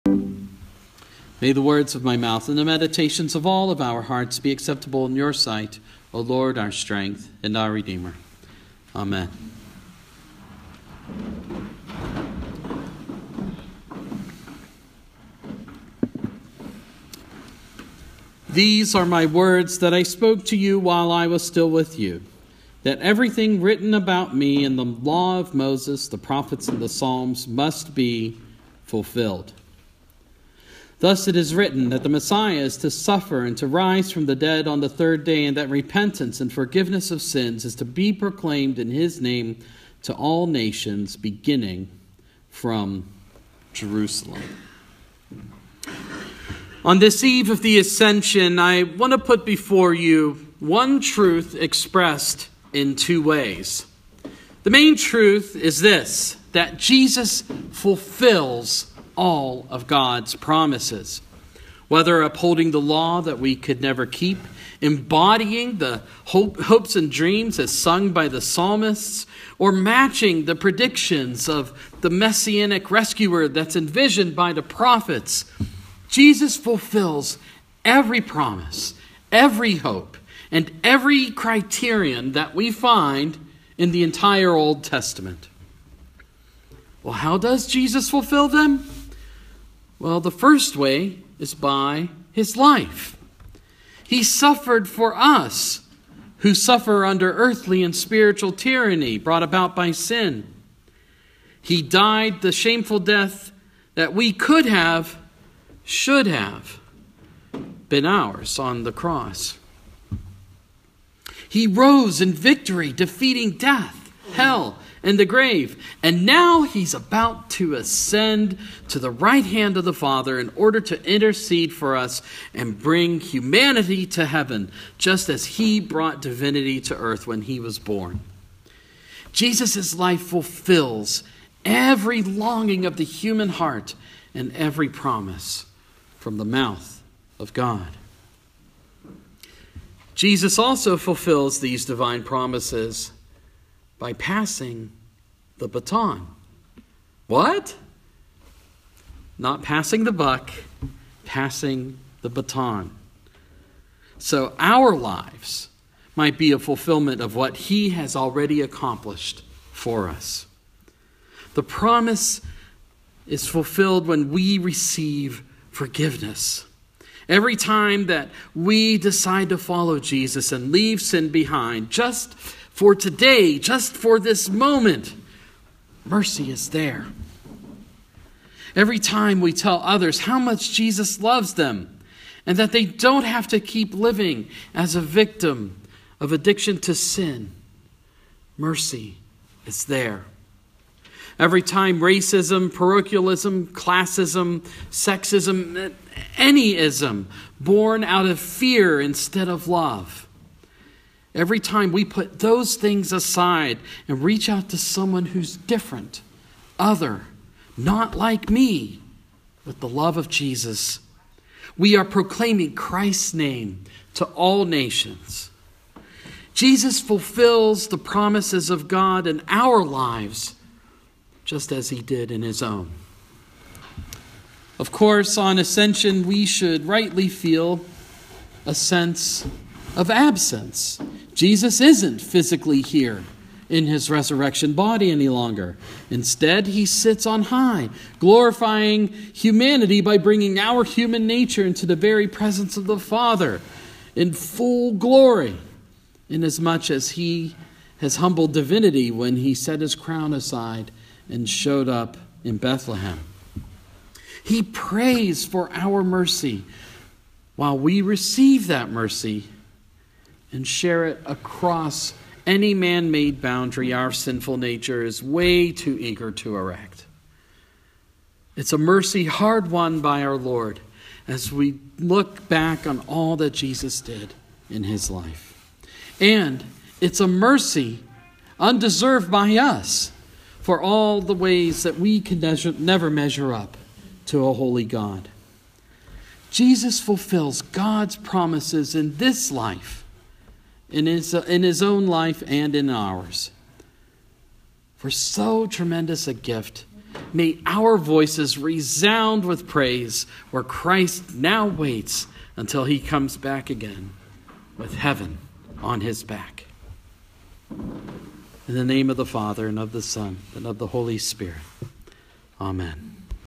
May the words of my mouth and the meditations of all of our hearts be acceptable in your sight, O Lord, our strength and our Redeemer. Amen. These are my words that I spoke to you while I was still with you, that everything written about me in the law of Moses, the prophets, and the Psalms must be fulfilled. Thus it is written that the Messiah is to suffer and to rise from the dead on the third day, and that repentance and forgiveness of sins is to be proclaimed in his name to all nations, beginning from Jerusalem. On this eve of the Ascension, I want to put before you one truth expressed in two ways. The main truth is this, that Jesus fulfills all of God's promises. Whether upholding the law that we could never keep, embodying the hopes and dreams as sung by the psalmists, or matching the predictions of the messianic rescuer that's envisioned by the prophets, Jesus fulfills every promise, every hope, and every criterion that we find in the entire Old Testament. Well, how does Jesus fulfill them? Well, the first way is by his life. He suffered for us who suffer under earthly and spiritual tyranny brought about by sin. He died the shameful death that we could have, should have been ours on the cross. He rose in victory, defeating death, hell, and the grave. And now he's about to ascend to the right hand of the Father in order to intercede for us and bring humanity to heaven, just as he brought divinity to earth when he was born. Jesus' life fulfills every longing of the human heart and every promise from the mouth of God. Jesus also fulfills these divine promises by passing the baton. What? Not passing the buck, passing the baton. So our lives might be a fulfillment of what he has already accomplished for us. The promise is fulfilled when we receive forgiveness. Every time that we decide to follow Jesus and leave sin behind, just for today, just for this moment, mercy is there. Every time we tell others how much Jesus loves them and that they don't have to keep living as a victim of addiction to sin, mercy is there. Every time racism, parochialism, classism, sexism, any ism born out of fear instead of love. Every time we put those things aside and reach out to someone who's different, other, not like me, with the love of Jesus, we are proclaiming Christ's name to all nations. Jesus fulfills the promises of God in our lives, just as he did in his own. Of course, on ascension, we should rightly feel a sense of absence. Jesus isn't physically here in his resurrection body any longer. Instead, he sits on high, glorifying humanity by bringing our human nature into the very presence of the Father in full glory, inasmuch as he has humbled divinity when he set his crown aside and showed up in Bethlehem. He prays for our mercy while we receive that mercy and share it across any man-made boundary our sinful nature is way too eager to erect. It's a mercy hard won by our Lord as we look back on all that Jesus did in his life. And it's a mercy undeserved by us for all the ways that we can never measure up to a holy God. Jesus fulfills God's promises in this life, in his own life and in ours. For so tremendous a gift may our voices resound with praise where Christ now waits until he comes back again with heaven on his back. In the name of the Father, and of the Son, and of the Holy Spirit. Amen.